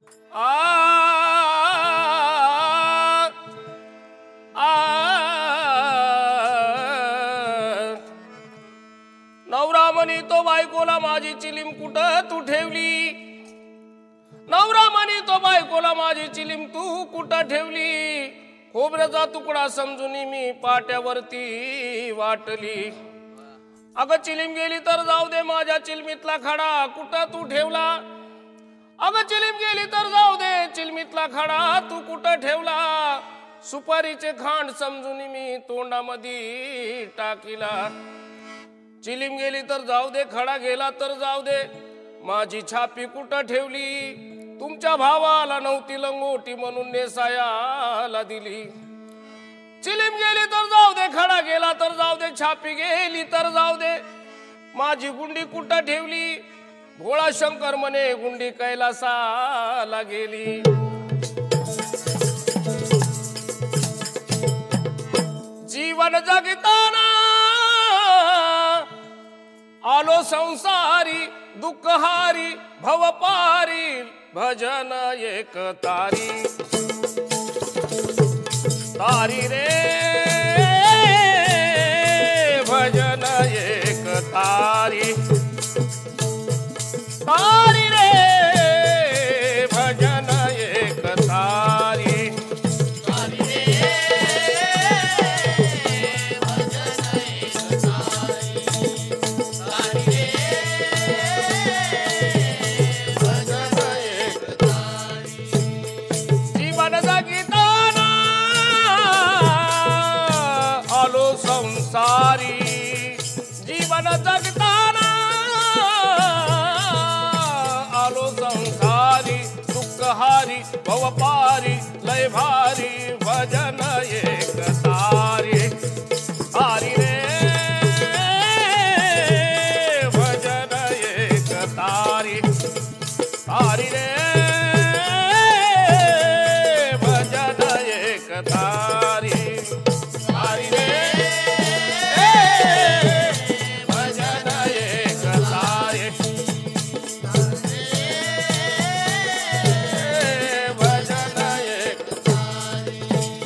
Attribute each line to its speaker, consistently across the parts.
Speaker 1: आ आ नवरा म्हणी तो बायकोला माझी चिलीम कुठं तू ठेवली, नवरा म्हणी तो बायकोला माझी चिलीम तू कुठं ठेवली, खोबऱ्याचा तुकडा समजून मी पाट्यावरती वाटली, अगं चिलीम गेली तर जाऊ दे माझ्या चिलमीतला खडा कुठं तू ठेवला, अगं चिलीम गेली तर जाऊ दे चिलमीतला खडा तू कुठं ठेवला, सुपारीचे खांड समजून मी तोंडामध्ये टाकीला, चिलीम गेली तर जाऊ दे खडा गेला तर जाऊ दे माझी छापी कुठं ठेवली, तुमच्या भावाला नव्हती लंगोटी म्हणून नेसायाला दिली, चिलीम गेली तर जाऊ दे खडा गेला तर जाऊ दे छापी गेली तर जाऊ दे माझी गुंडी कुठं ठेवली, भोळा शंकर म्हणे गुंडी कैलासाला गेली, जीवन जगताना आलो संसारी दुःखहारी भवपारी भजन एक तारी, तारी रे भजन एक तारी, तारी रे भजन एक तारी, तारी रे भजन एक तारी, तारी रे भजन एक तारी, जीवन जगताना आलो संसारी, जीवन जगताना आलो संसारी दुःखहारी भवपारी लय भारी भजन एक तारी, तारी रे भजन एक तारी, तारी रे भजन एक तारी, तारी रे भजन एक तारी, भजन एक तारी,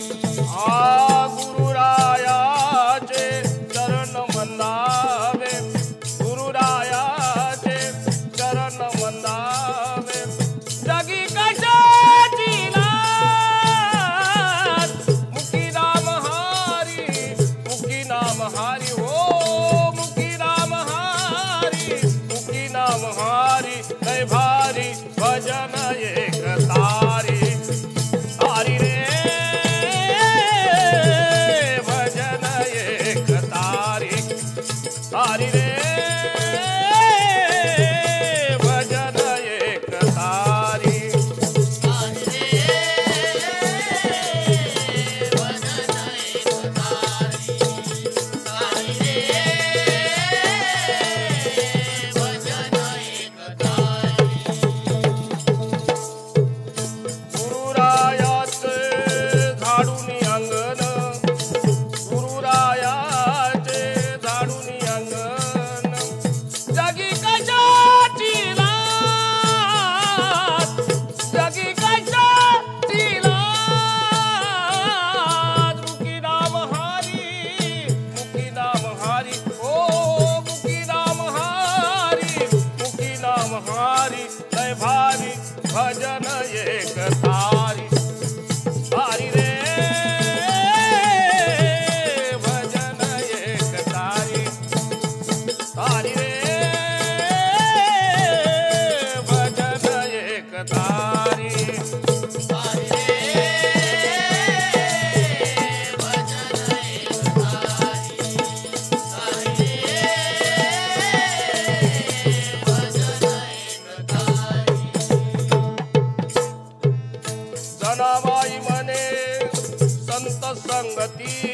Speaker 1: गुरुरायाचे चरण वंदावे, गुरुरायाचे चरण वंदावे, जगी कशाची लाज मुकी नाम हारी, मुकी नाम हारी हो मुकी नाम हारी, मुकी नाम हारी लय भारी भजन एक तारी, तारी रे भजन एक तारी, तारी रे भजन एक तारी, तारी रे भजन एक तारी, तारी रे भजन एक तारी, गुरुरायाचे झाडूनी अंगण, गुरुरायाचे झाडूनी अंगण, जगी कशाची लाज, जगी कशाची लाज, मुकी नाम हारी, मुकी नाम हारी ओ मुकी नाम हारी, मुकी नाम हारी लय भारी भजन एक तारी, तारी रे भजन एक तारी, तारी रे भजन एक तारी, तारी रे भजन एक तारी, तारी रे भजन एक तारी, जनाबाई म्हणे संत संगती